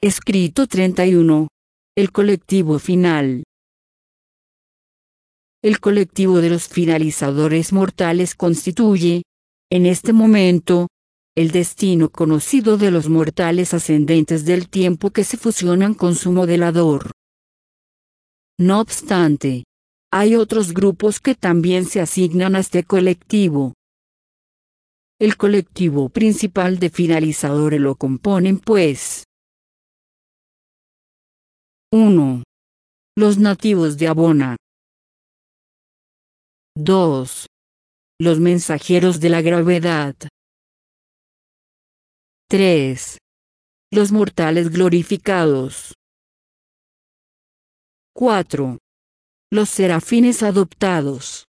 Escrito 31. El colectivo final. El colectivo de los finalizadores mortales constituye, en este momento, el destino conocido de los mortales ascendentes del tiempo que se fusionan con su modelador. No obstante, hay otros grupos que también se asignan a este colectivo. El colectivo principal de finalizadores lo componen pues: 1. Los nativos de Abona. 2. Los mensajeros de la gravedad. 3. Los mortales glorificados. 4. Los serafines adoptados.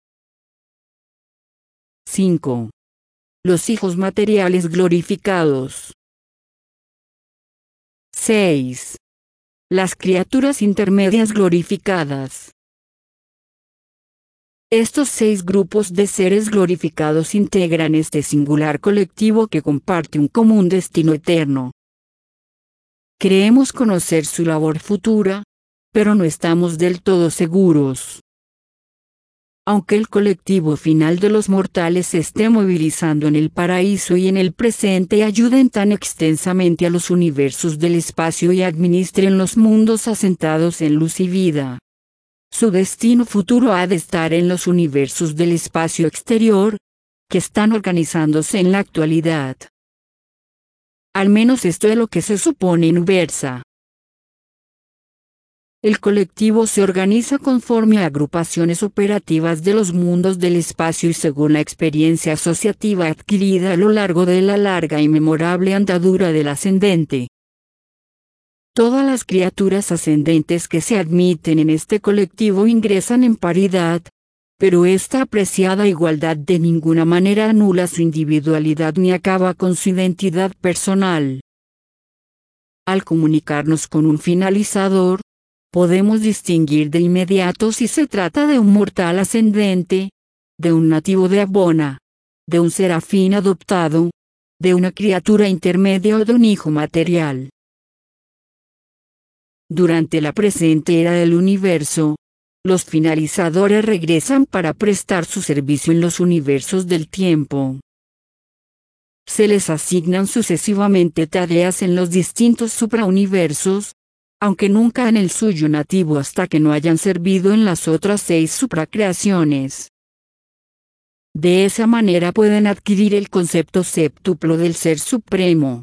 5. Los hijos materiales glorificados. 6. Las criaturas intermedias glorificadas. Estos 6 grupos de seres glorificados integran este singular colectivo que comparte un común destino eterno. Creemos conocer su labor futura, pero no estamos del todo seguros. Aunque el colectivo final de los mortales se esté movilizando en el paraíso y en el presente y ayuden tan extensamente a los universos del espacio y administren los mundos asentados en luz y vida, su destino futuro ha de estar en los universos del espacio exterior, que están organizándose en la actualidad. Al menos esto es lo que se supone en Versa. El colectivo se organiza conforme a agrupaciones operativas de los mundos del espacio y según la experiencia asociativa adquirida a lo largo de la larga y memorable andadura del ascendente. Todas las criaturas ascendentes que se admiten en este colectivo ingresan en paridad, pero esta apreciada igualdad de ninguna manera anula su individualidad ni acaba con su identidad personal. Al comunicarnos con un finalizador, podemos distinguir de inmediato si se trata de un mortal ascendente, de un nativo de Abona, de un serafín adoptado, de una criatura intermedia o de un hijo material. Durante la presente era del universo, los finalizadores regresan para prestar su servicio en los universos del tiempo. Se les asignan sucesivamente tareas en los distintos suprauniversos, aunque nunca en el suyo nativo hasta que no hayan servido en las otras 6 supracreaciones. De esa manera pueden adquirir el concepto séptuplo del Ser Supremo.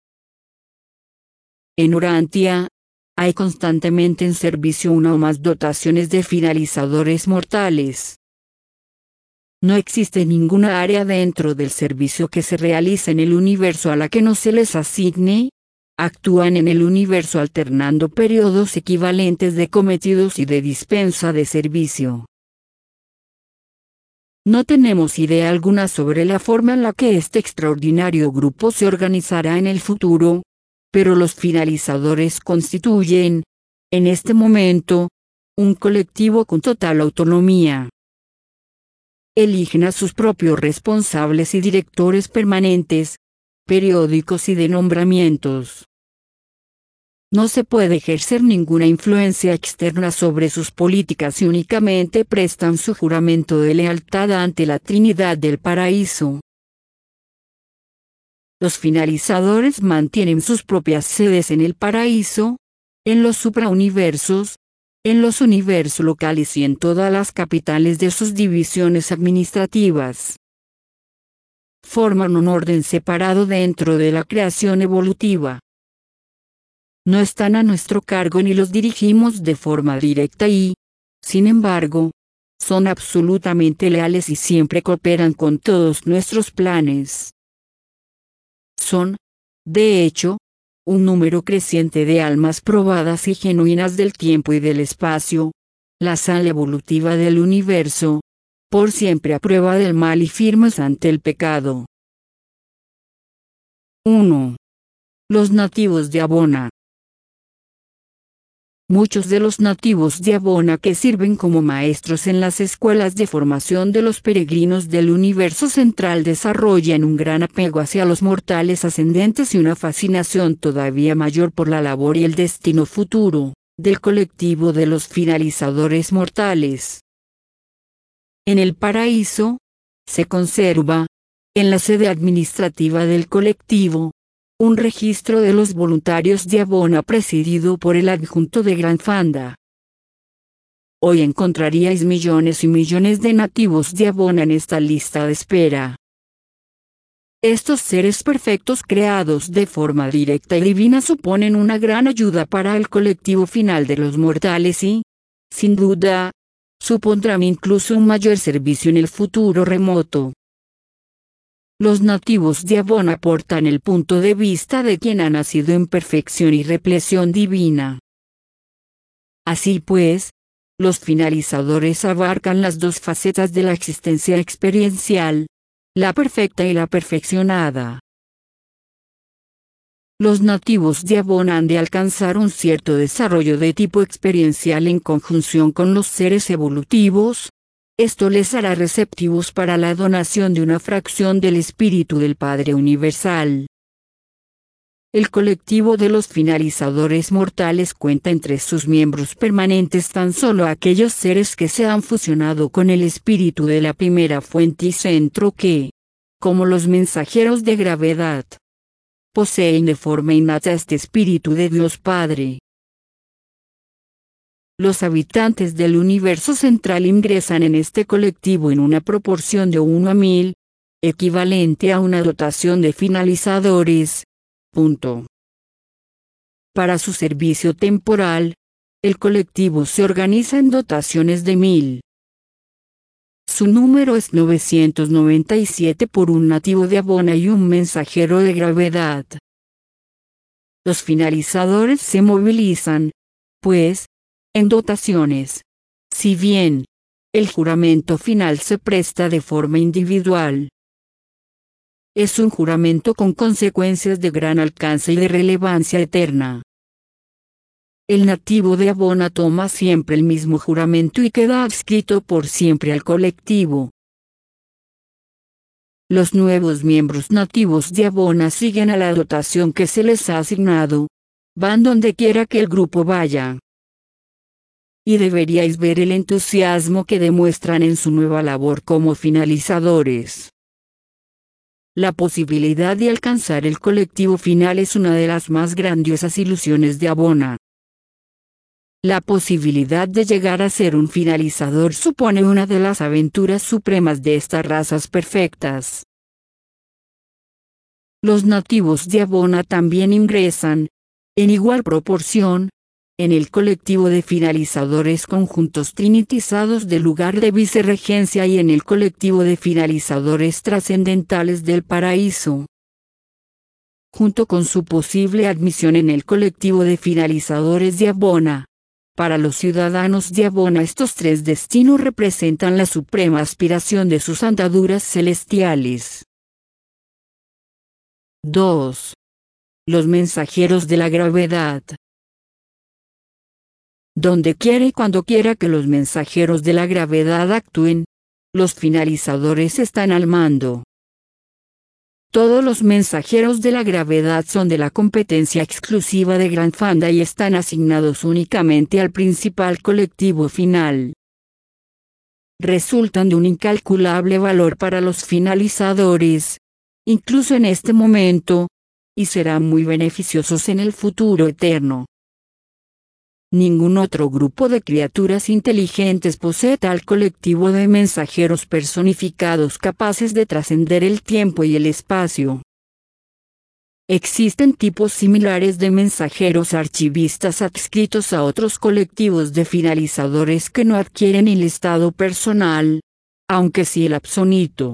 En Urantia, hay constantemente en servicio una o más dotaciones de finalizadores mortales. No existe ninguna área dentro del servicio que se realiza en el universo a la que no se les asigne. Actúan en el universo alternando periodos equivalentes de cometidos y de dispensa de servicio. No tenemos idea alguna sobre la forma en la que este extraordinario grupo se organizará en el futuro, pero los finalizadores constituyen, en este momento, un colectivo con total autonomía. Eligen a sus propios responsables y directores permanentes, periódicos y de nombramientos. No se puede ejercer ninguna influencia externa sobre sus políticas y únicamente prestan su juramento de lealtad ante la Trinidad del Paraíso. Los finalizadores mantienen sus propias sedes en el paraíso, en los suprauniversos, en los universos locales y en todas las capitales de sus divisiones administrativas. Forman un orden separado dentro de la creación evolutiva. No están a nuestro cargo ni los dirigimos de forma directa y, sin embargo, son absolutamente leales y siempre cooperan con todos nuestros planes. Son, de hecho, un número creciente de almas probadas y genuinas del tiempo y del espacio, la sal evolutiva del universo, por siempre a prueba del mal y firmes ante el pecado. 1. Los nativos de Abona. muchos de los nativos de Abona que sirven como maestros en las escuelas de formación de los peregrinos del universo central desarrollan un gran apego hacia los mortales ascendentes y una fascinación todavía mayor por la labor y el destino futuro del colectivo de los finalizadores mortales. En el paraíso, se conserva, en la sede administrativa del colectivo, un registro de los voluntarios de Abona presidido por el adjunto de Gran Fanda. Hoy encontraríais millones y millones de nativos de Abona en esta lista de espera. Estos seres perfectos creados de forma directa y divina suponen una gran ayuda para el colectivo final de los mortales y, sin duda, supondrán incluso un mayor servicio en el futuro remoto. Los nativos de Abona aportan el punto de vista de quien ha nacido en perfección y repleción divina. Así pues, los finalizadores abarcan las dos facetas de la existencia experiencial, la perfecta y la perfeccionada. Los nativos de Abona han de alcanzar un cierto desarrollo de tipo experiencial en conjunción con los seres evolutivos. Esto les hará receptivos para la donación de una fracción del Espíritu del Padre Universal. El colectivo de los finalizadores mortales cuenta entre sus miembros permanentes tan solo aquellos seres que se han fusionado con el espíritu de la primera fuente y centro que, como los mensajeros de gravedad, poseen de forma innata este espíritu de Dios Padre. Los habitantes del universo central ingresan en este colectivo en una proporción de 1 a 1000, equivalente a una dotación de finalizadores. Para su servicio temporal, el colectivo se organiza en dotaciones de 1000. Su número es 997 por un nativo de Abona y un mensajero de gravedad. Los finalizadores se movilizan, pues, en dotaciones. Si bien, el juramento final se presta de forma individual. Es un juramento con consecuencias de gran alcance y de relevancia eterna. El nativo de Abona toma siempre el mismo juramento y queda adscrito por siempre al colectivo. Los nuevos miembros nativos de Abona siguen a la dotación que se les ha asignado, van donde quiera que el grupo vaya. Y deberíais ver el entusiasmo que demuestran en su nueva labor como finalizadores. La posibilidad de alcanzar el colectivo final es una de las más grandiosas ilusiones de Abona. La posibilidad de llegar a ser un finalizador supone una de las aventuras supremas de estas razas perfectas. Los nativos de Abona también ingresan, en igual proporción, en el colectivo de finalizadores conjuntos trinitizados del lugar de vicerregencia y en el colectivo de finalizadores trascendentales del paraíso. Junto con su posible admisión en el colectivo de finalizadores de Abona. Para los ciudadanos de Abona estos tres destinos representan la suprema aspiración de sus andaduras celestiales. 2. Los mensajeros de la gravedad. Donde quiera y cuando quiera que los mensajeros de la gravedad actúen, los finalizadores están al mando. Todos los mensajeros de la gravedad son de la competencia exclusiva de Gran Fanda y están asignados únicamente al principal colectivo final. Resultan de un incalculable valor para los finalizadores, incluso en este momento, y serán muy beneficiosos en el futuro eterno. Ningún otro grupo de criaturas inteligentes posee tal colectivo de mensajeros personificados capaces de trascender el tiempo y el espacio. Existen tipos similares de mensajeros archivistas adscritos a otros colectivos de finalizadores que no adquieren el estado personal, aunque sí el absonito.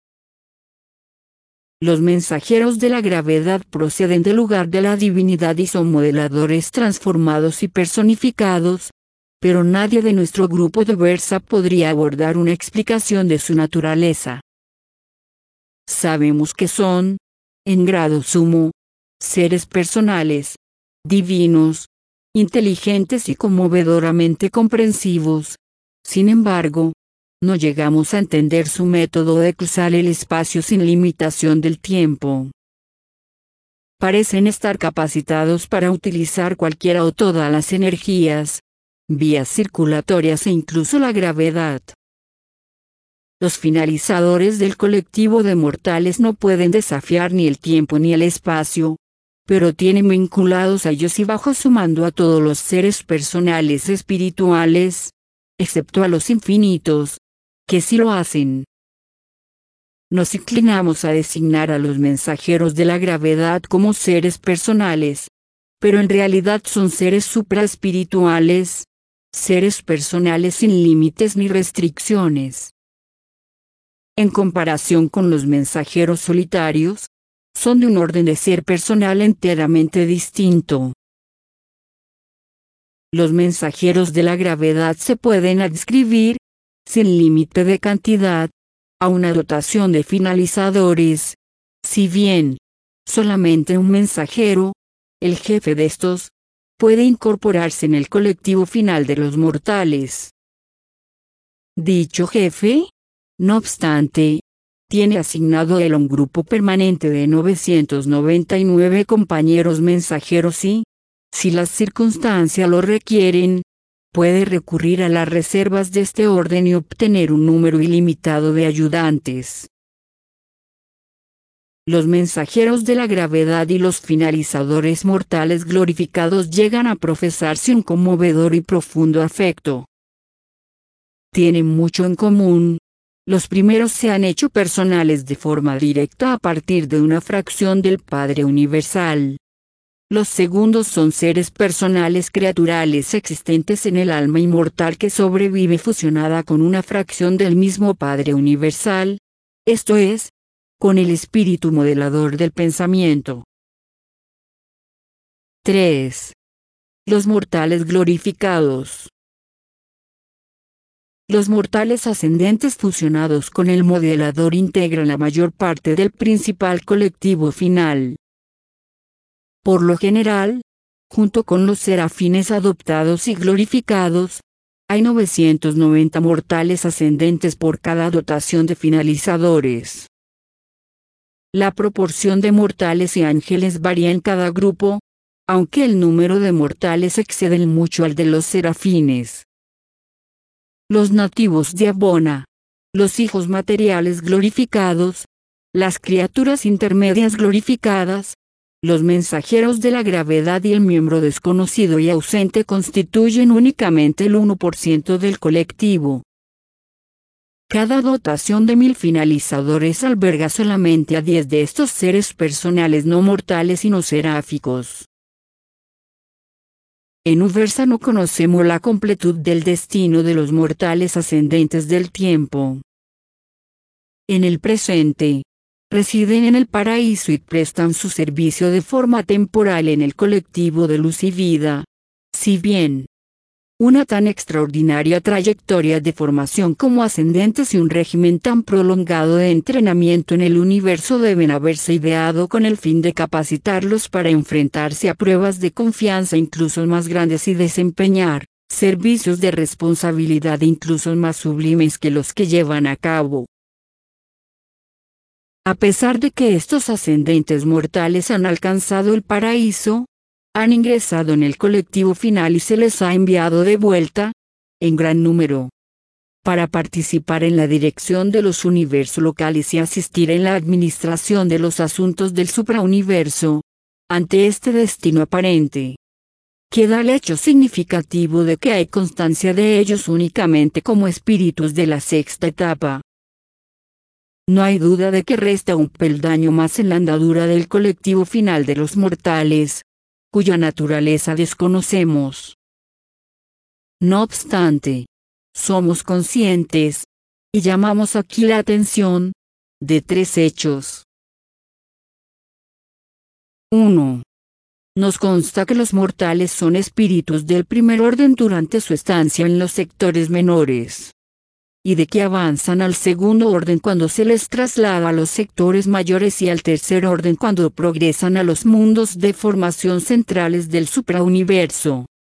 Los mensajeros de la gravedad proceden del lugar de la divinidad y son modeladores transformados y personificados, pero nadie de nuestro grupo de Versa podría abordar una explicación de su naturaleza. Sabemos que son, en grado sumo, seres personales, divinos, inteligentes y conmovedoramente comprensivos. Sin embargo, no llegamos a entender su método de cruzar el espacio sin limitación del tiempo. Parecen estar capacitados para utilizar cualquiera o todas las energías, vías circulatorias e incluso la gravedad. Los finalizadores del colectivo de mortales no pueden desafiar ni el tiempo ni el espacio, pero tienen vinculados a ellos y bajo su mando a todos los seres personales espirituales, excepto a los infinitos, que sí lo hacen. Nos inclinamos a designar a los mensajeros de la gravedad como seres personales, pero en realidad son seres supraespirituales, seres personales sin límites ni restricciones. En comparación con los mensajeros solitarios, son de un orden de ser personal enteramente distinto. Los mensajeros de la gravedad se pueden adscribir, sin límite de cantidad, a una dotación de finalizadores, si bien, solamente un mensajero, el jefe de estos, puede incorporarse en el colectivo final de los mortales. Dicho jefe, no obstante, tiene asignado él a un grupo permanente de 999 compañeros mensajeros y, si las circunstancias lo requieren, puede recurrir a las reservas de este orden y obtener un número ilimitado de ayudantes. Los mensajeros de la gravedad y los finalizadores mortales glorificados llegan a profesarse un conmovedor y profundo afecto. Tienen mucho en común. Los primeros se han hecho personales de forma directa a partir de una fracción del Padre Universal. Los segundos son seres personales criaturales existentes en el alma inmortal que sobrevive fusionada con una fracción del mismo Padre Universal, esto es, con el espíritu modelador del pensamiento. 3. Los mortales glorificados. Los mortales ascendentes fusionados con el modelador integran la mayor parte del principal colectivo final. Por lo general, junto con los serafines adoptados y glorificados, hay 990 mortales ascendentes por cada dotación de finalizadores. La proporción de mortales y ángeles varía en cada grupo, aunque el número de mortales excede mucho al de los serafines. Los nativos de Abona, los hijos materiales glorificados, las criaturas intermedias glorificadas, los mensajeros de la gravedad y el miembro desconocido y ausente constituyen únicamente el 1% del colectivo. Cada dotación de 1000 finalizadores alberga solamente a 10 de estos seres personales no mortales y no seráficos. En Uversa no conocemos la completud del destino de los mortales ascendentes del tiempo. En el presente, residen en el paraíso y prestan su servicio de forma temporal en el colectivo de luz y vida. Si bien, una tan extraordinaria trayectoria de formación como ascendentes y un régimen tan prolongado de entrenamiento en el universo deben haberse ideado con el fin de capacitarlos para enfrentarse a pruebas de confianza incluso más grandes y desempeñar servicios de responsabilidad incluso más sublimes que los que llevan a cabo. A pesar de que estos ascendentes mortales han alcanzado el paraíso, han ingresado en el colectivo final y se les ha enviado de vuelta, en gran número, para participar en la dirección de los universos locales y asistir en la administración de los asuntos del suprauniverso. Ante este destino aparente, queda el hecho significativo de que hay constancia de ellos únicamente como espíritus de la sexta etapa. No hay duda de que resta un peldaño más en la andadura del colectivo final de los mortales, cuya naturaleza desconocemos. No obstante, somos conscientes, y llamamos aquí la atención, de 3 hechos. 1. Nos consta que los mortales son espíritus del primer orden durante su estancia en los sectores menores, y de que avanzan al segundo orden cuando se les traslada a los sectores mayores y al tercer orden cuando progresan a los mundos de formación centrales del suprauniverso.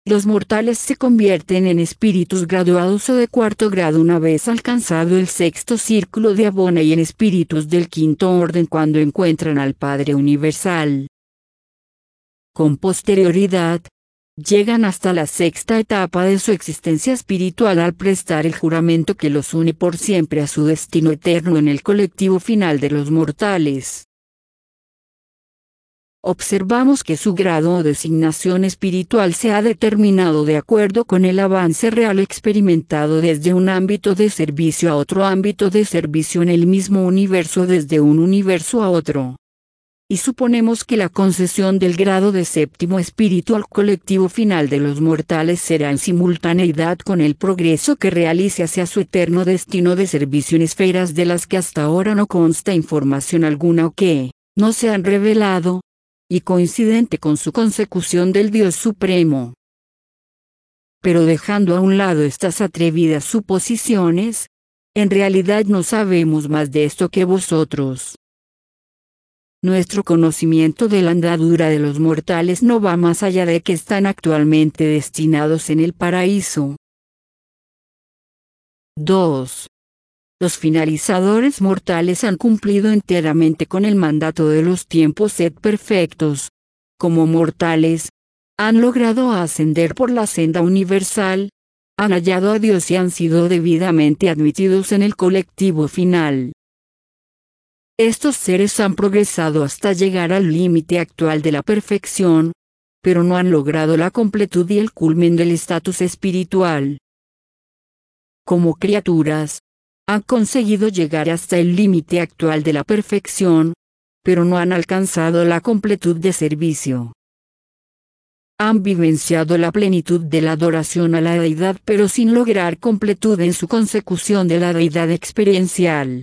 Los mortales se convierten en espíritus graduados o de cuarto grado una vez alcanzado el sexto círculo de Abona y en espíritus del quinto orden cuando encuentran al Padre Universal. Con posterioridad, llegan hasta la sexta etapa de su existencia espiritual al prestar el juramento que los une por siempre a su destino eterno en el colectivo final de los mortales. Observamos que su grado o designación espiritual se ha determinado de acuerdo con el avance real experimentado desde un ámbito de servicio a otro ámbito de servicio en el mismo universo desde un universo a otro. Y suponemos que la concesión del grado de séptimo espíritu al colectivo final de los mortales será en simultaneidad con el progreso que realice hacia su eterno destino de servicio en esferas de las que hasta ahora no consta información alguna o que no se han revelado, y coincidente con su consecución del Dios Supremo. Pero dejando a un lado estas atrevidas suposiciones, en realidad no sabemos más de esto que vosotros. Nuestro conocimiento de la andadura de los mortales no va más allá de que están actualmente destinados en el paraíso. 2. Los finalizadores mortales han cumplido enteramente con el mandato de los tiempos sed perfectos. Como mortales, han logrado ascender por la senda universal, han hallado a Dios y han sido debidamente admitidos en el colectivo final. Estos seres han progresado hasta llegar al límite actual de la perfección, pero no han logrado la completud y el culmen del estatus espiritual. Como criaturas, han conseguido llegar hasta el límite actual de la perfección, pero no han alcanzado la completud de servicio. Han vivenciado la plenitud de la adoración a la deidad pero sin lograr completud en su consecución de la deidad experiencial.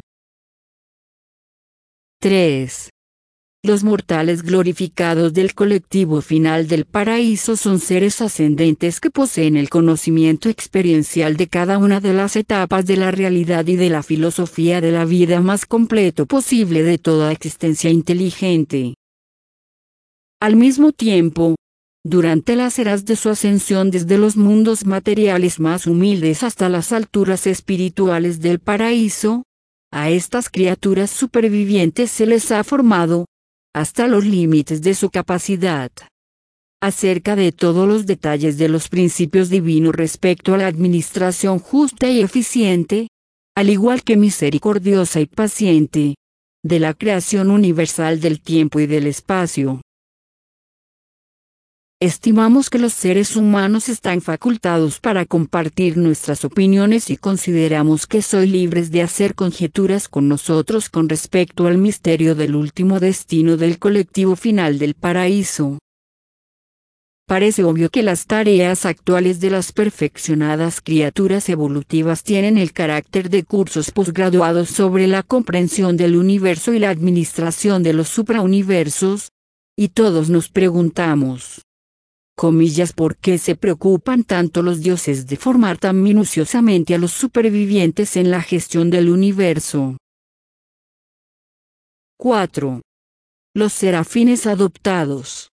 3. Los mortales glorificados del colectivo final del paraíso son seres ascendentes que poseen el conocimiento experiencial de cada una de las etapas de la realidad y de la filosofía de la vida más completo posible de toda existencia inteligente. Al mismo tiempo, durante las eras de su ascensión desde los mundos materiales más humildes hasta las alturas espirituales del paraíso, a estas criaturas supervivientes se les ha formado, hasta los límites de su capacidad, acerca de todos los detalles de los principios divinos respecto a la administración justa y eficiente, al igual que misericordiosa y paciente, de la creación universal del tiempo y del espacio. Estimamos que los seres humanos están facultados para compartir nuestras opiniones y consideramos que sois libres de hacer conjeturas con nosotros con respecto al misterio del último destino del colectivo final del paraíso. Parece obvio que las tareas actuales de las perfeccionadas criaturas evolutivas tienen el carácter de cursos posgraduados sobre la comprensión del universo y la administración de los suprauniversos, y todos nos preguntamos, ¿por qué se preocupan tanto los dioses de formar tan minuciosamente a los supervivientes en la gestión del universo? 4. Los serafines adoptados.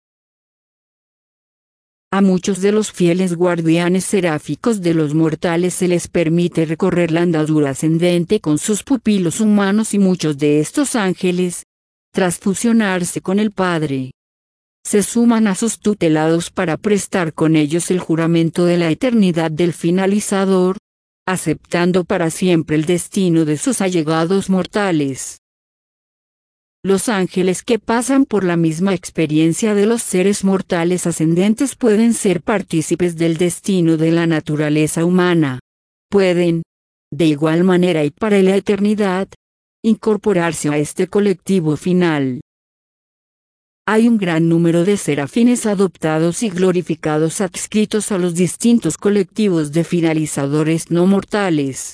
A muchos de los fieles guardianes seráficos de los mortales se les permite recorrer la andadura ascendente con sus pupilos humanos y muchos de estos ángeles, tras fusionarse con el Padre, se suman a sus tutelados para prestar con ellos el juramento de la eternidad del finalizador, aceptando para siempre el destino de sus allegados mortales. Los ángeles que pasan por la misma experiencia de los seres mortales ascendentes pueden ser partícipes del destino de la naturaleza humana. Pueden, de igual manera y para la eternidad, incorporarse a este colectivo final. Hay un gran número de serafines adoptados y glorificados adscritos a los distintos colectivos de finalizadores no mortales.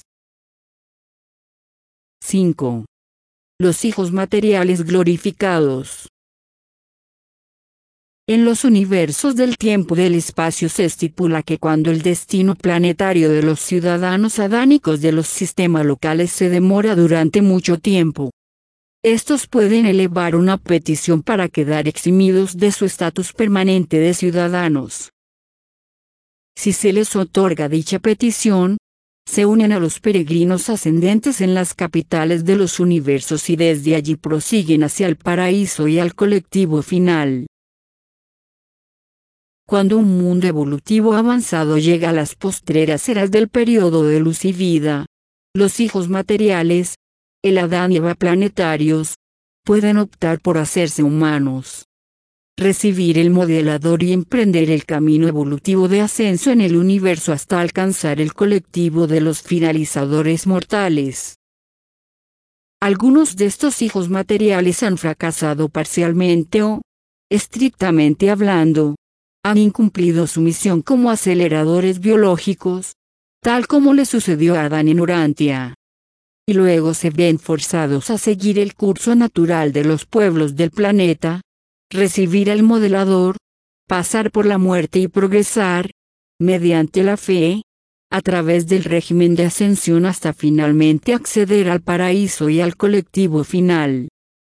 5. Los hijos materiales glorificados. En los universos del tiempo y del espacio se estipula que cuando el destino planetario de los ciudadanos adánicos de los sistemas locales se demora durante mucho tiempo, estos pueden elevar una petición para quedar eximidos de su estatus permanente de ciudadanos. si se les otorga dicha petición, se unen a los peregrinos ascendentes en las capitales de los universos y desde allí prosiguen hacia el paraíso y al colectivo final. Cuando un mundo evolutivo avanzado llega a las postreras eras del periodo de luz y vida, los hijos materiales, el Adán y Eva planetarios, pueden optar por hacerse humanos, recibir el modelador y emprender el camino evolutivo de ascenso en el universo hasta alcanzar el colectivo de los finalizadores mortales. Algunos de estos hijos materiales han fracasado parcialmente o, estrictamente hablando, han incumplido su misión como aceleradores biológicos, tal como le sucedió a Adán en Urantia. Y luego se ven forzados a seguir el curso natural de los pueblos del planeta, recibir al modelador, pasar por la muerte y progresar, mediante la fe, a través del régimen de ascensión hasta finalmente acceder al paraíso y al colectivo final.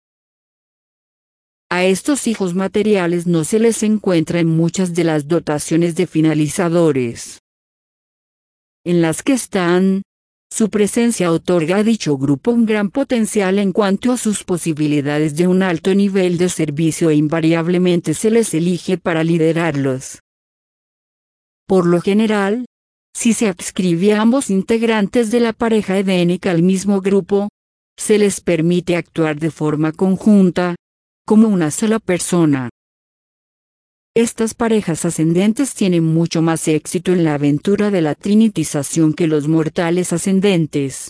A estos hijos materiales no se les encuentra en muchas de las dotaciones de finalizadores en las que están. Su presencia otorga a dicho grupo un gran potencial en cuanto a sus posibilidades de un alto nivel de servicio e invariablemente se les elige para liderarlos. Por lo general, si se adscribe a ambos integrantes de la pareja edénica al mismo grupo, se les permite actuar de forma conjunta, como una sola persona. Estas parejas ascendentes tienen mucho más éxito en la aventura de la trinitización que los mortales ascendentes.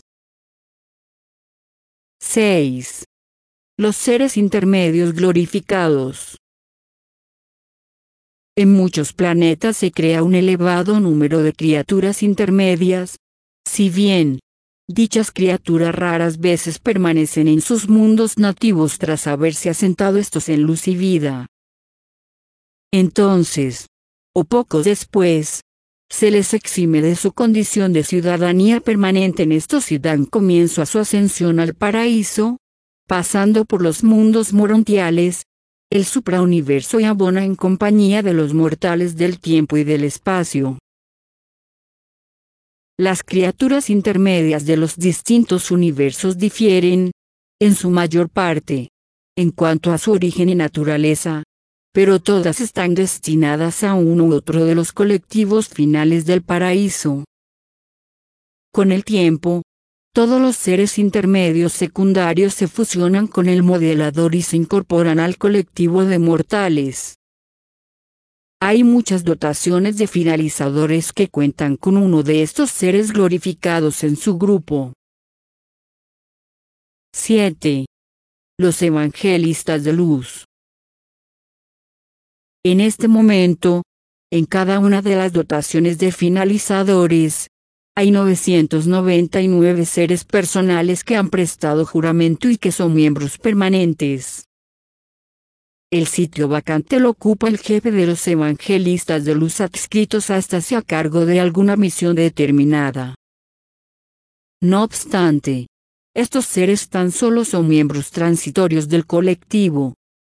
6. Los seres intermedios glorificados. En muchos planetas se crea un elevado número de criaturas intermedias, si bien dichas criaturas raras veces permanecen en sus mundos nativos tras haberse asentado estos en luz y vida. Entonces, o poco después, se les exime de su condición de ciudadanía permanente en estos y dan comienzo a su ascensión al paraíso, pasando por los mundos morontiales, el suprauniverso y abona en compañía de los mortales del tiempo y del espacio. Las criaturas intermedias de los distintos universos difieren, en su mayor parte, en cuanto a su origen y naturaleza, pero todas están destinadas a uno u otro de los colectivos finales del paraíso. Con el tiempo, todos los seres intermedios secundarios se fusionan con el modelador y se incorporan al colectivo de mortales. Hay muchas dotaciones de finalizadores que cuentan con uno de estos seres glorificados en su grupo. 7. Los evangelistas de luz. En este momento, en cada una de las dotaciones de finalizadores, hay 999 seres personales que han prestado juramento y que son miembros permanentes. El sitio vacante lo ocupa el jefe de los evangelistas de luz adscritos a ésta a cargo de alguna misión determinada. No obstante, estos seres tan solo son miembros transitorios del colectivo.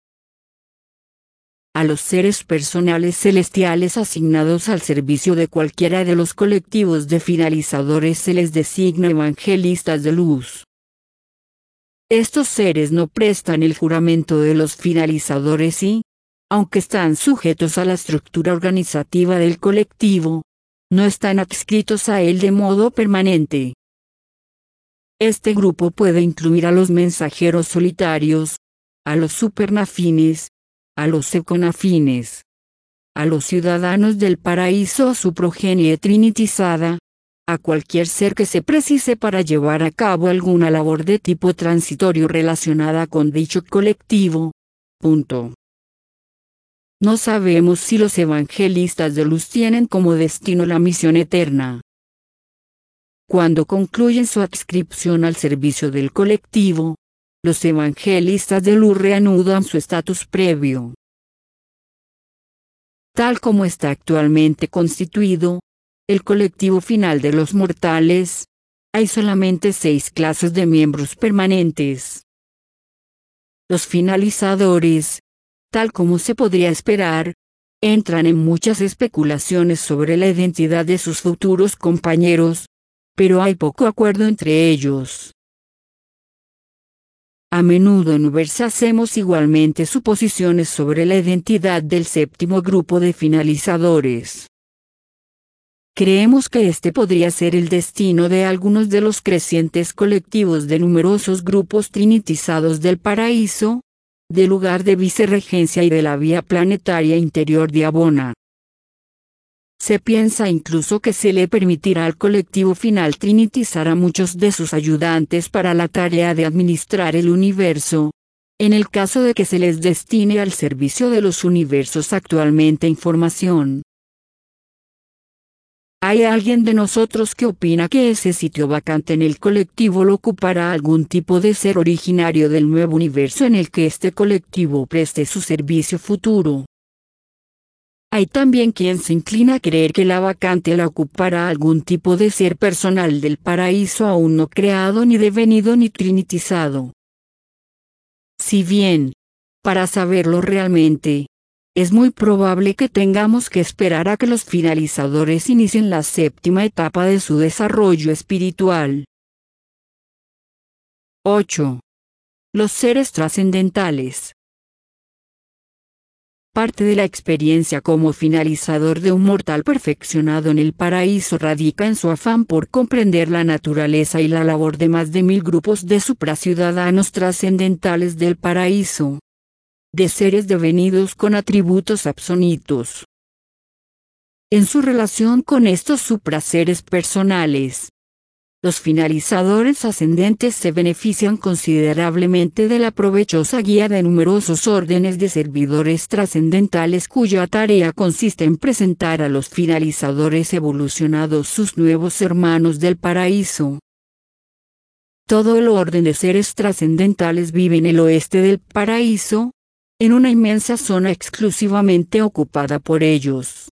A los seres personales celestiales asignados al servicio de cualquiera de los colectivos de finalizadores se les designa evangelistas de luz. Estos seres no prestan el juramento de los finalizadores y, aunque están sujetos a la estructura organizativa del colectivo, no están adscritos a él de modo permanente. Este grupo puede incluir a los mensajeros solitarios, a los supernafines, a los econafines, a los ciudadanos del paraíso o su progenie trinitizada, a cualquier ser que se precise para llevar a cabo alguna labor de tipo transitorio relacionada con dicho colectivo. Punto. No sabemos si los evangelistas de luz tienen como destino la misión eterna. Cuando concluyen su adscripción al servicio del colectivo, los evangelistas de luz reanudan su estatus previo. Tal como está actualmente constituido, el colectivo final de los mortales, hay solamente 6 clases de miembros permanentes. Los finalizadores, tal como se podría esperar, entran en muchas especulaciones sobre la identidad de sus futuros compañeros, pero hay poco acuerdo entre ellos. A menudo en Ubersa hacemos igualmente suposiciones sobre la identidad del séptimo grupo de finalizadores. Creemos que este podría ser el destino de algunos de los crecientes colectivos de numerosos grupos trinitizados del paraíso, del lugar de vicerregencia y de la vía planetaria interior de Abona. Se piensa incluso que se le permitirá al colectivo final trinitizar a muchos de sus ayudantes para la tarea de administrar el universo, en el caso de que se les destine al servicio de los universos actualmente en formación. ¿Hay alguien de nosotros que opina que ese sitio vacante en el colectivo lo ocupará algún tipo de ser originario del nuevo universo en el que este colectivo preste su servicio futuro? Hay también quien se inclina a creer que la vacante la ocupará algún tipo de ser personal del paraíso aún no creado ni devenido ni trinitizado. Si bien, para saberlo realmente, es muy probable que tengamos que esperar a que los finalizadores inicien la séptima etapa de su desarrollo espiritual. 8. Los seres trascendentales. Parte de la experiencia como finalizador de un mortal perfeccionado en el paraíso radica en su afán por comprender la naturaleza y la labor de más de 1000 grupos de supraciudadanos trascendentales del paraíso, de seres devenidos con atributos absonitos. En su relación con estos supraseres personales, los finalizadores ascendentes se benefician considerablemente de la provechosa guía de numerosos órdenes de servidores trascendentales cuya tarea consiste en presentar a los finalizadores evolucionados sus nuevos hermanos del paraíso. Todo el orden de seres trascendentales vive en el oeste del paraíso, en una inmensa zona exclusivamente ocupada por ellos.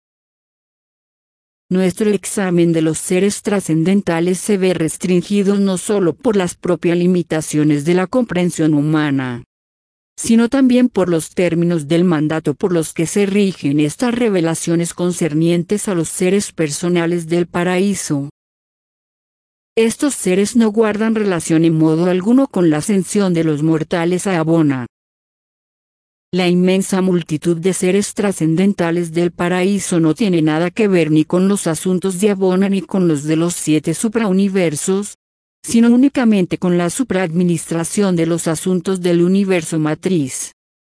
Nuestro examen de los seres trascendentales se ve restringido no solo por las propias limitaciones de la comprensión humana, sino también por los términos del mandato por los que se rigen estas revelaciones concernientes a los seres personales del paraíso. Estos seres no guardan relación en modo alguno con la ascensión de los mortales a Abona. La inmensa multitud de seres trascendentales del paraíso no tiene nada que ver ni con los asuntos de Abona ni con los de los 7 suprauniversos, sino únicamente con la supraadministración de los asuntos del universo matriz.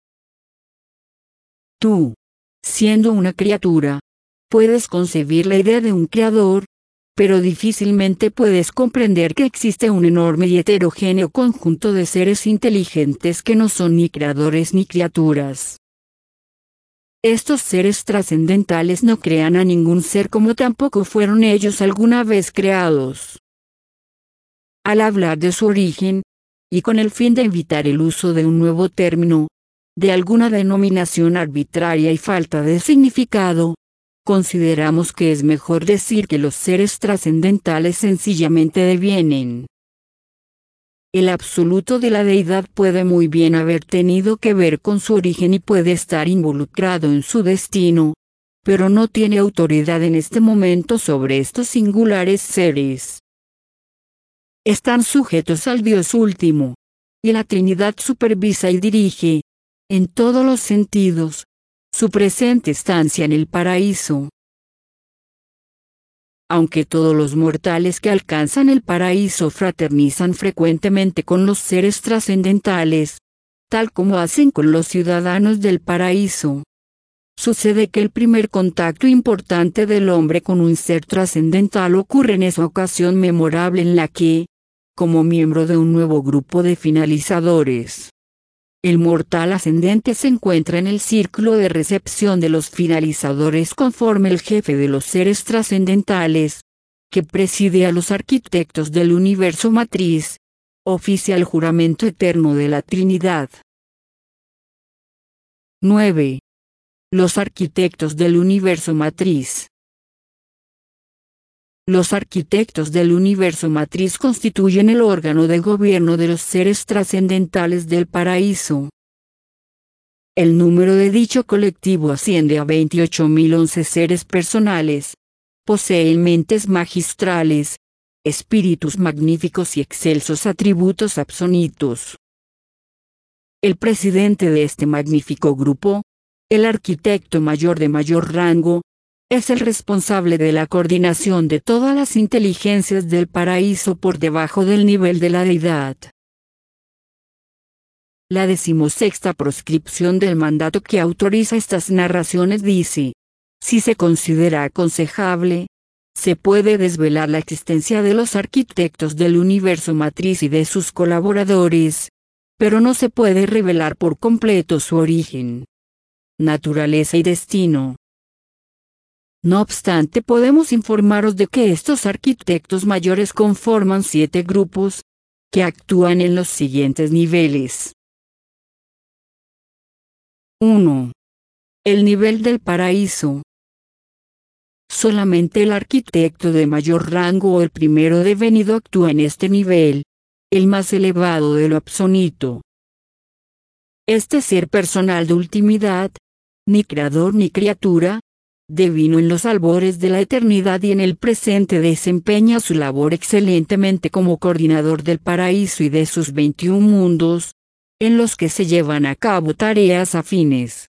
Tú, siendo una criatura, puedes concebir la idea de un creador, pero difícilmente puedes comprender que existe un enorme y heterogéneo conjunto de seres inteligentes que no son ni creadores ni criaturas. Estos seres trascendentales no crean a ningún ser como tampoco fueron ellos alguna vez creados. Al hablar de su origen, y con el fin de evitar el uso de un nuevo término, de alguna denominación arbitraria y falta de significado, consideramos que es mejor decir que los seres trascendentales sencillamente devienen. El absoluto de la deidad puede muy bien haber tenido que ver con su origen y puede estar involucrado en su destino, pero no tiene autoridad en este momento sobre estos singulares seres. Están sujetos al Dios último, y la Trinidad supervisa y dirige, en todos los sentidos, su presente estancia en el paraíso. Aunque todos los mortales que alcanzan el paraíso fraternizan frecuentemente con los seres trascendentales, tal como hacen con los ciudadanos del paraíso, sucede que el primer contacto importante del hombre con un ser trascendental ocurre en esa ocasión memorable en la que, como miembro de un nuevo grupo de finalizadores, el mortal ascendente se encuentra en el círculo de recepción de los finalizadores conforme el jefe de los seres trascendentales, que preside a los arquitectos del universo matriz, oficia el juramento eterno de la Trinidad. 9. Los arquitectos del universo matriz. Los arquitectos del universo matriz constituyen el órgano de gobierno de los seres trascendentales del paraíso. El número de dicho colectivo asciende a 28.011 seres personales. Poseen mentes magistrales, espíritus magníficos y excelsos atributos absonitos. El presidente de este magnífico grupo, el arquitecto mayor de mayor rango, es el responsable de la coordinación de todas las inteligencias del paraíso por debajo del nivel de la deidad. La 16ª proscripción del mandato que autoriza estas narraciones dice: si se considera aconsejable, se puede desvelar la existencia de los arquitectos del universo matriz y de sus colaboradores, pero no se puede revelar por completo su origen, naturaleza y destino. No obstante, podemos informaros de que estos arquitectos mayores conforman 7 grupos, que actúan en los siguientes niveles. 1. El nivel del paraíso. Solamente el arquitecto de mayor rango o el primero devenido actúa en este nivel, el más elevado de lo absonito. Este ser personal de ultimidad, ni creador ni criatura, divino en los albores de la eternidad y en el presente desempeña su labor excelentemente como coordinador del paraíso y de sus 21 mundos, en los que se llevan a cabo tareas afines.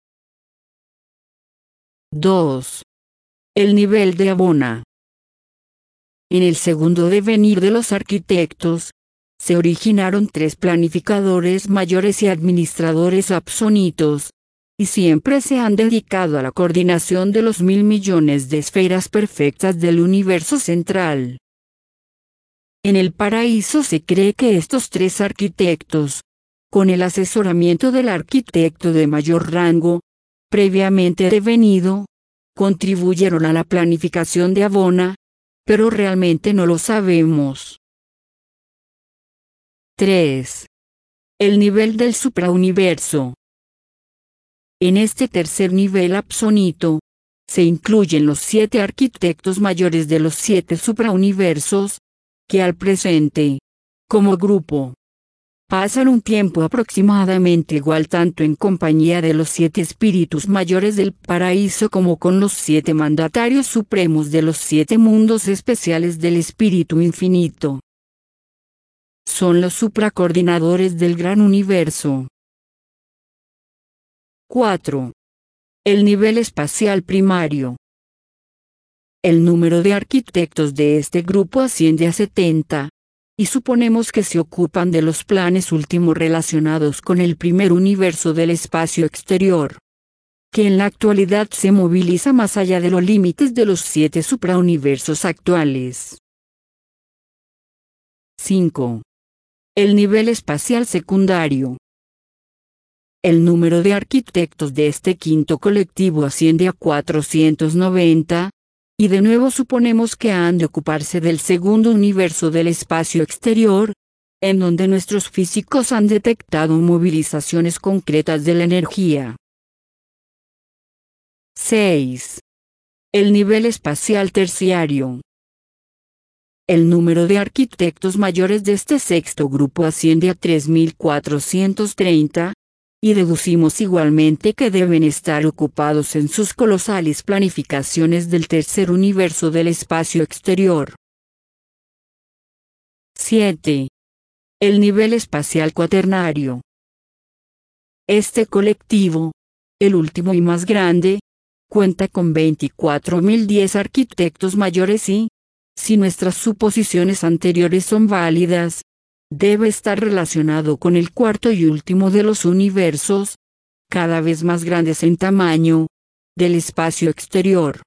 2. El nivel de Abona. En el segundo devenir de los arquitectos, se originaron 3 planificadores mayores y administradores absonitos, y siempre se han dedicado a la coordinación de los 1000 millones de esferas perfectas del universo central. En el paraíso se cree que estos 3 arquitectos, con el asesoramiento del arquitecto de mayor rango, previamente devenido, contribuyeron a la planificación de Abona, pero realmente no lo sabemos. 3. El nivel del suprauniverso. En este tercer nivel absonito, se incluyen los 7 arquitectos mayores de los 7 suprauniversos, que al presente, como grupo, pasan un tiempo aproximadamente igual tanto en compañía de los 7 espíritus mayores del paraíso como con los 7 mandatarios supremos de los 7 mundos especiales del espíritu infinito. Son los supracoordinadores del gran universo. 4. El nivel espacial primario. El número de arquitectos de este grupo asciende a 70. Y suponemos que se ocupan de los planes últimos relacionados con el primer universo del espacio exterior, que en la actualidad se moviliza más allá de los límites de los 7 suprauniversos actuales. 5. El nivel espacial secundario. El número de arquitectos de este quinto colectivo asciende a 490. Y de nuevo suponemos que han de ocuparse del segundo universo del espacio exterior, en donde nuestros físicos han detectado movilizaciones concretas de la energía. 6. El nivel espacial terciario. El número de arquitectos mayores de este sexto grupo asciende a 3430, y deducimos igualmente que deben estar ocupados en sus colosales planificaciones del tercer universo del espacio exterior. 7. El nivel espacial cuaternario. Este colectivo, el último y más grande, cuenta con 24.010 arquitectos mayores y, si nuestras suposiciones anteriores son válidas, debe estar relacionado con el cuarto y último de los universos, cada vez más grandes en tamaño, del espacio exterior.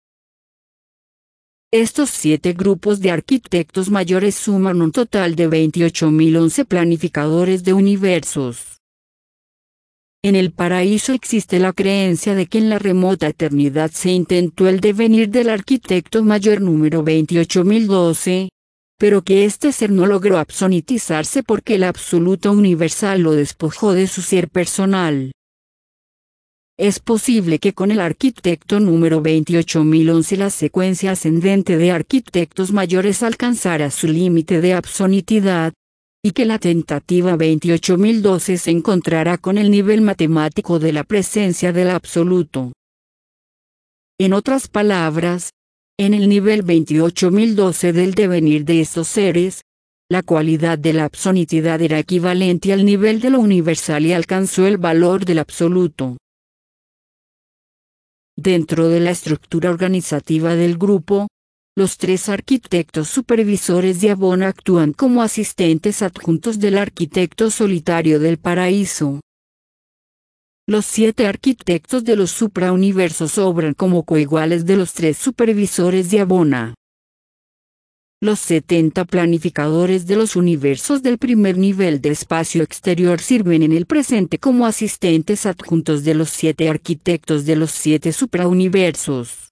Estos 7 grupos de arquitectos mayores suman un total de 28.011 planificadores de universos. En el paraíso existe la creencia de que en la remota eternidad se intentó el devenir del arquitecto mayor número 28.012, pero que este ser no logró absonitizarse porque el absoluto universal lo despojó de su ser personal. Es posible que con el arquitecto número 28.011 la secuencia ascendente de arquitectos mayores alcanzara su límite de absonitidad, y que la tentativa 28012 se encontrará con el nivel matemático de la presencia del absoluto. En otras palabras, en el nivel 28012 del devenir de estos seres, la cualidad de la absolutidad era equivalente al nivel de lo universal y alcanzó el valor del absoluto. Dentro de la estructura organizativa del grupo, los 3 arquitectos supervisores de Abona actúan como asistentes adjuntos del arquitecto solitario del paraíso. Los 7 arquitectos de los suprauniversos obran como coiguales de los 3 supervisores de Abona. Los 70 planificadores de los universos del primer nivel de espacio exterior sirven en el presente como asistentes adjuntos de los 7 arquitectos de los 7 suprauniversos.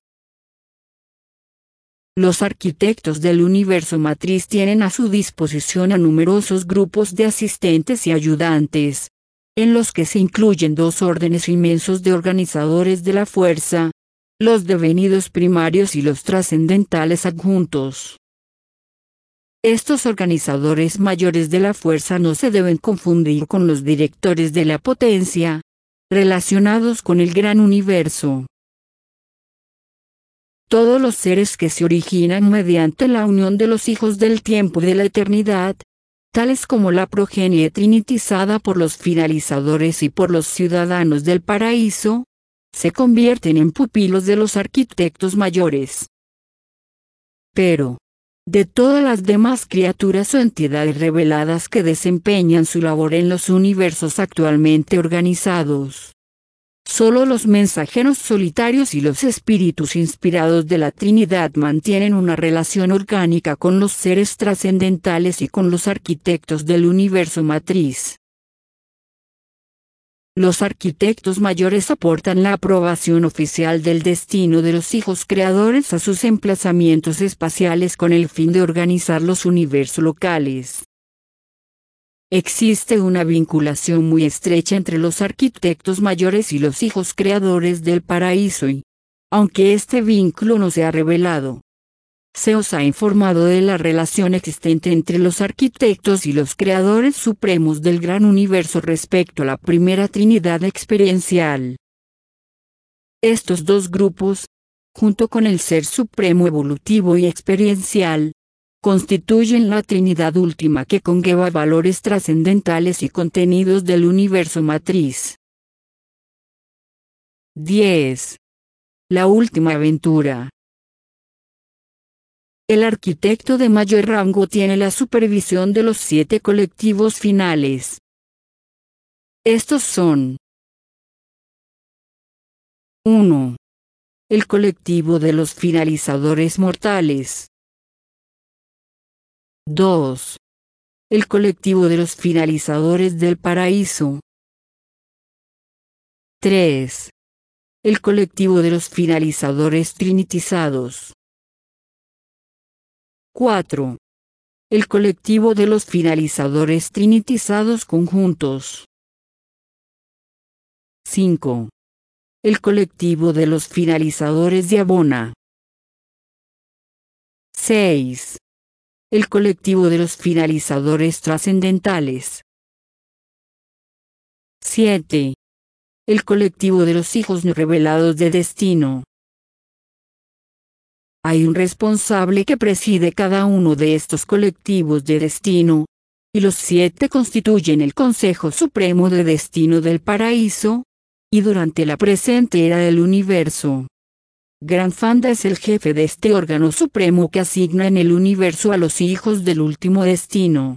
Los arquitectos del universo matriz tienen a su disposición a numerosos grupos de asistentes y ayudantes, en los que se incluyen 2 órdenes inmensos de organizadores de la fuerza, los devenidos primarios y los trascendentales adjuntos. Estos organizadores mayores de la fuerza no se deben confundir con los directores de la potencia, relacionados con el gran universo. Todos los seres que se originan mediante la unión de los hijos del tiempo y de la eternidad, tales como la progenie trinitizada por los finalizadores y por los ciudadanos del paraíso, se convierten en pupilos de los arquitectos mayores. Pero, de todas las demás criaturas o entidades reveladas que desempeñan su labor en los universos actualmente organizados, solo los mensajeros solitarios y los espíritus inspirados de la Trinidad mantienen una relación orgánica con los seres trascendentales y con los arquitectos del universo matriz. Los arquitectos mayores aportan la aprobación oficial del destino de los hijos creadores a sus emplazamientos espaciales con el fin de organizar los universos locales. Existe una vinculación muy estrecha entre los arquitectos mayores y los hijos creadores del paraíso y, aunque este vínculo no se ha revelado, se os ha informado de la relación existente entre los arquitectos y los creadores supremos del gran universo respecto a la primera Trinidad experiencial. Estos 2 grupos, junto con el Ser Supremo evolutivo y experiencial, constituyen la Trinidad última que conlleva valores trascendentales y contenidos del universo matriz. 10. La última aventura. El arquitecto de mayor rango tiene la supervisión de los 7 colectivos finales. Estos son: 1. El colectivo de los finalizadores mortales. 2. El colectivo de los finalizadores del paraíso. 3. El colectivo de los finalizadores trinitizados. 4. El colectivo de los finalizadores trinitizados conjuntos. 5. El colectivo de los finalizadores de Abona. 6. El colectivo de los finalizadores trascendentales. 7. El colectivo de los hijos no revelados de destino. Hay un responsable que preside cada uno de estos colectivos de destino, y los 7 constituyen el Consejo Supremo de Destino del Paraíso, y durante la presente era del universo. Gran Fanda es el jefe de este órgano supremo que asigna en el universo a los hijos del último destino.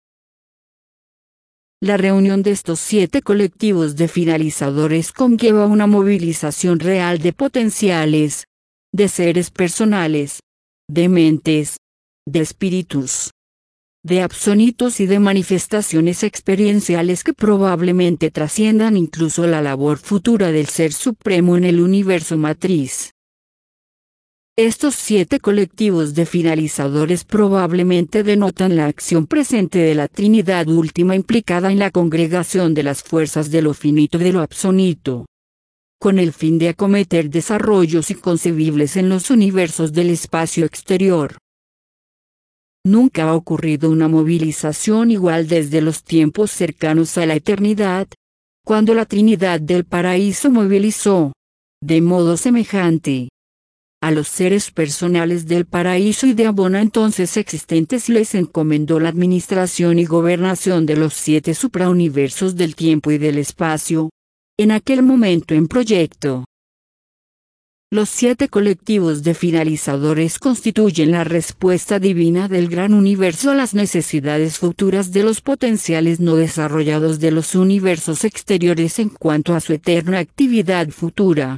La reunión de estos 7 colectivos de finalizadores conlleva una movilización real de potenciales, de seres personales, de mentes, de espíritus, de absonitos y de manifestaciones experienciales que probablemente trasciendan incluso la labor futura del Ser Supremo en el universo matriz. Estos 7 colectivos de finalizadores probablemente denotan la acción presente de la Trinidad última implicada en la congregación de las fuerzas de lo finito y de lo absonito, con el fin de acometer desarrollos inconcebibles en los universos del espacio exterior. Nunca ha ocurrido una movilización igual desde los tiempos cercanos a la eternidad, cuando la Trinidad del Paraíso movilizó, de modo semejante, a los seres personales del paraíso y de Abona entonces existentes, y les encomendó la administración y gobernación de los 7 suprauniversos del tiempo y del espacio, en aquel momento en proyecto. Los 7 colectivos de finalizadores constituyen la respuesta divina del gran universo a las necesidades futuras de los potenciales no desarrollados de los universos exteriores en cuanto a su eterna actividad futura.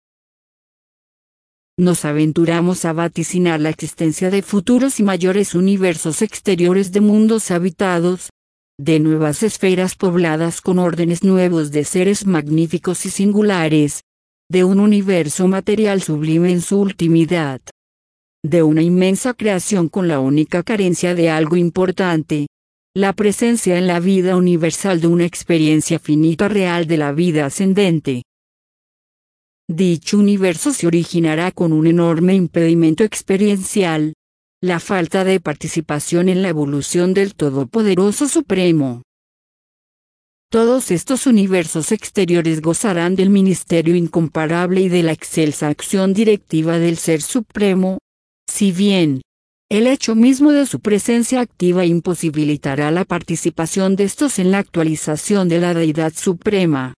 Nos aventuramos a vaticinar la existencia de futuros y mayores universos exteriores, de mundos habitados, de nuevas esferas pobladas con órdenes nuevos de seres magníficos y singulares, de un universo material sublime en su ultimidad, de una inmensa creación con la única carencia de algo importante, la presencia en la vida universal de una experiencia finita real de la vida ascendente. Dicho universo se originará con un enorme impedimento experiencial: la falta de participación en la evolución del Todopoderoso Supremo. Todos estos universos exteriores gozarán del ministerio incomparable y de la excelsa acción directiva del Ser Supremo, si bien el hecho mismo de su presencia activa imposibilitará la participación de estos en la actualización de la Deidad Suprema.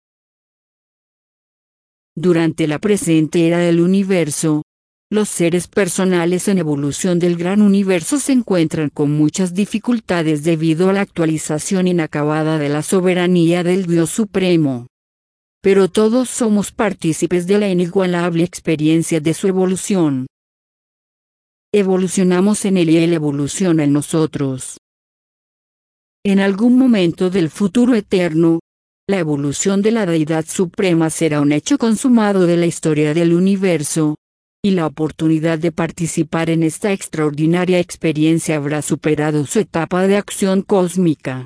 Durante la presente era del universo, los seres personales en evolución del gran universo se encuentran con muchas dificultades debido a la actualización inacabada de la soberanía del Dios Supremo. Pero todos somos partícipes de la inigualable experiencia de su evolución. Evolucionamos en él y él evoluciona en nosotros. En algún momento del futuro eterno, la evolución de la Deidad Suprema será un hecho consumado de la historia del universo, y la oportunidad de participar en esta extraordinaria experiencia habrá superado su etapa de acción cósmica.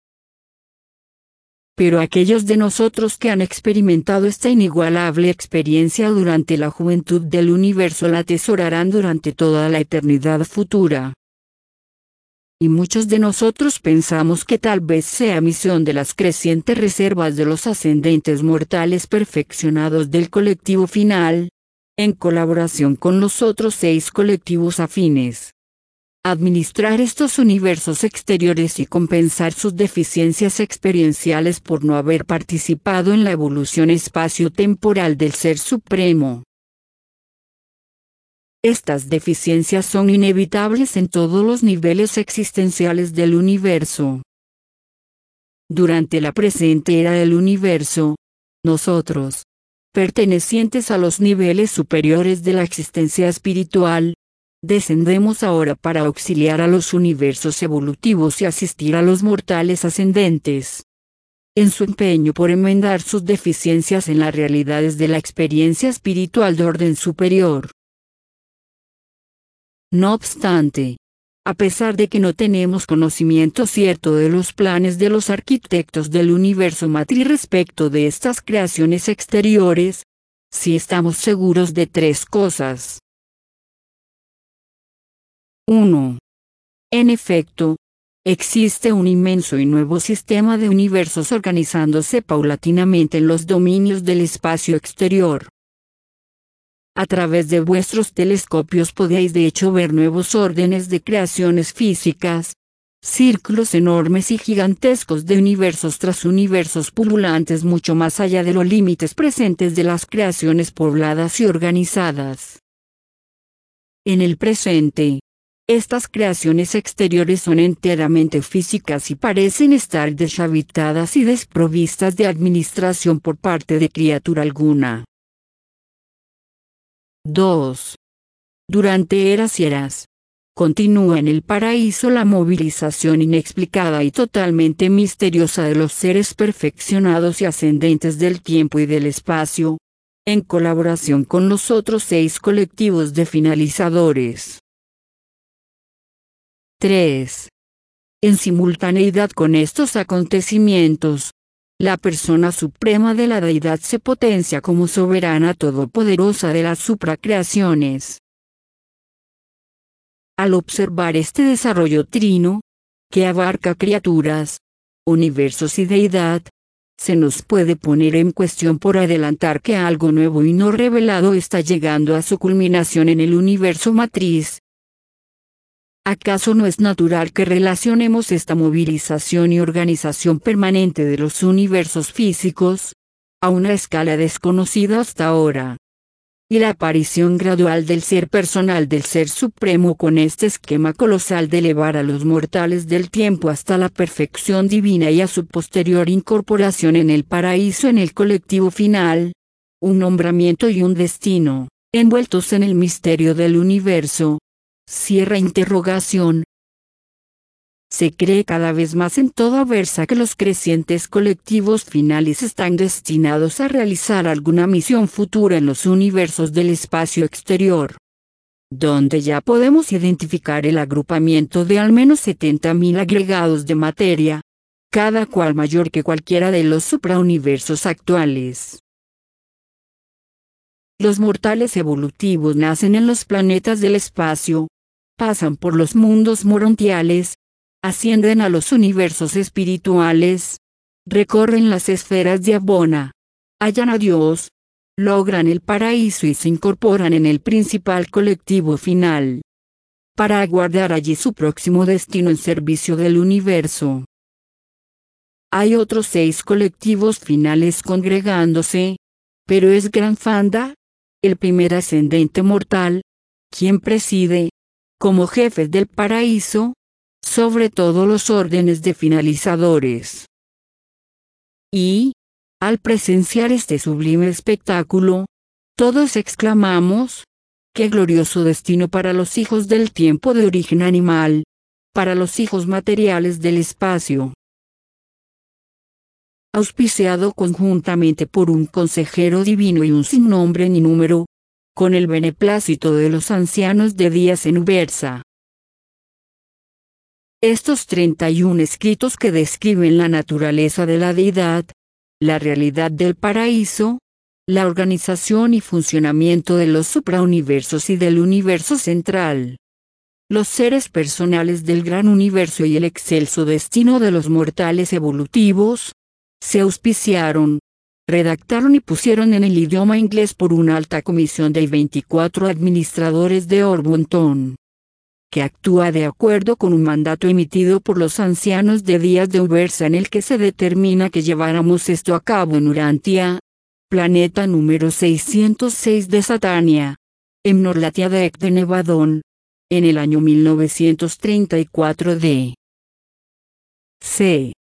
Pero aquellos de nosotros que han experimentado esta inigualable experiencia durante la juventud del universo la atesorarán durante toda la eternidad futura. Y muchos de nosotros pensamos que tal vez sea misión de las crecientes reservas de los ascendentes mortales perfeccionados del colectivo final, en colaboración con los otros 6 colectivos afines, administrar estos universos exteriores y compensar sus deficiencias experienciales por no haber participado en la evolución espacio-temporal del Ser Supremo. Estas deficiencias son inevitables en todos los niveles existenciales del universo. Durante la presente era del universo, nosotros, pertenecientes a los niveles superiores de la existencia espiritual, descendemos ahora para auxiliar a los universos evolutivos y asistir a los mortales ascendentes en su empeño por enmendar sus deficiencias en las realidades de la experiencia espiritual de orden superior. No obstante, a pesar de que no tenemos conocimiento cierto de los planes de los arquitectos del universo matriz respecto de estas creaciones exteriores, sí estamos seguros de 3 cosas. 1. En efecto, existe un inmenso y nuevo sistema de universos organizándose paulatinamente en los dominios del espacio exterior. A través de vuestros telescopios podéis de hecho ver nuevos órdenes de creaciones físicas, círculos enormes y gigantescos de universos tras universos pululantes mucho más allá de los límites presentes de las creaciones pobladas y organizadas. En el presente, estas creaciones exteriores son enteramente físicas y parecen estar deshabitadas y desprovistas de administración por parte de criatura alguna. 2. Durante eras y eras, continúa en el paraíso la movilización inexplicada y totalmente misteriosa de los seres perfeccionados y ascendentes del tiempo y del espacio, en colaboración con los otros 6 colectivos de finalizadores. 3. En simultaneidad con estos acontecimientos, la persona suprema de la deidad se potencia como soberana todopoderosa de las supracreaciones. Al observar este desarrollo trino, que abarca criaturas, universos y deidad, se nos puede poner en cuestión por adelantar que algo nuevo y no revelado está llegando a su culminación en el universo matriz. ¿Acaso no es natural que relacionemos esta movilización y organización permanente de los universos físicos, a una escala desconocida hasta ahora, y la aparición gradual del ser personal del Ser Supremo con este esquema colosal de elevar a los mortales del tiempo hasta la perfección divina y a su posterior incorporación en el paraíso en el colectivo final? Un nombramiento y un destino, envueltos en el misterio del universo. Cierra interrogación. Se cree cada vez más en toda Versa que los crecientes colectivos finales están destinados a realizar alguna misión futura en los universos del espacio exterior, donde ya podemos identificar el agrupamiento de al menos 70.000 agregados de materia, cada cual mayor que cualquiera de los suprauniversos actuales. Los mortales evolutivos nacen en los planetas del espacio, pasan por los mundos morontiales, ascienden a los universos espirituales, recorren las esferas de Abona, hallan a Dios, logran el paraíso y se incorporan en el principal colectivo final, para aguardar allí su próximo destino en servicio del universo. Hay otros 6 colectivos finales congregándose, pero es Gran Fanda, el primer ascendente mortal, quien preside, como jefe del paraíso, sobre todos los órdenes de finalizadores. Y, al presenciar este sublime espectáculo, todos exclamamos: ¡qué glorioso destino para los hijos del tiempo de origen animal, para los hijos materiales del espacio! Auspiciado conjuntamente por un consejero divino y un sin nombre ni número, con el beneplácito de los ancianos de días en Versa. Estos 31 escritos que describen la naturaleza de la deidad, la realidad del paraíso, la organización y funcionamiento de los suprauniversos y del universo central, los seres personales del gran universo y el excelso destino de los mortales evolutivos, se auspiciaron, redactaron y pusieron en el idioma inglés por una alta comisión de 24 administradores de Orbonton, que actúa de acuerdo con un mandato emitido por los ancianos de días de Ubersa en el que se determina que lleváramos esto a cabo en Urantia, planeta número 606 de Satania, en Norlatiadec de Nevadón, en el año 1934 d. C.